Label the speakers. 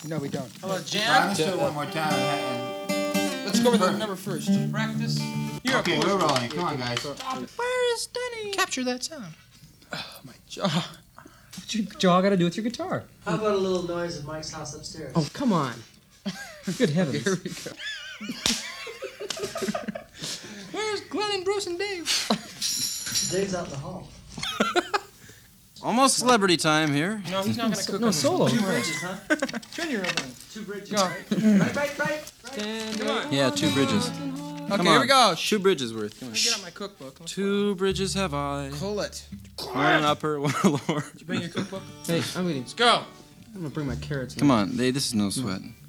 Speaker 1: No, we don't.
Speaker 2: Hello,
Speaker 3: Brian,
Speaker 2: Jan.
Speaker 3: let's do it one more time.
Speaker 1: Let's go over the number first.
Speaker 2: Practice.
Speaker 1: You're
Speaker 3: Okay, we're rolling. Come on, guys.
Speaker 2: Where is Denny? Capture that sound.
Speaker 1: Oh, my jaw.
Speaker 4: What's your jaw got to do with your guitar?
Speaker 5: How about a little noise at Mike's house upstairs?
Speaker 4: Oh, come on. Good heavens.
Speaker 1: Here we go. Where's Glenn and Bruce and Dave?
Speaker 5: Dave's out in the hall.
Speaker 2: Almost celebrity time here.
Speaker 1: No, he's not going to cook.
Speaker 4: No,
Speaker 1: on
Speaker 4: solo.
Speaker 5: Two bridges, huh?
Speaker 1: Turn your oven.
Speaker 5: 2 bridges,
Speaker 1: Go.
Speaker 5: right?
Speaker 1: Come on.
Speaker 2: Yeah, 2 bridges.
Speaker 1: Okay, here we go.
Speaker 2: 2 bridges worth. Come on.
Speaker 1: Get out my cookbook. Let's
Speaker 2: 2 bridges have I.
Speaker 1: pull it.
Speaker 2: One upper, one lower.
Speaker 1: Did you bring your cookbook?
Speaker 4: Hey, I'm going
Speaker 1: Let's go.
Speaker 4: to bring my carrots.
Speaker 2: Come on, this is no sweat.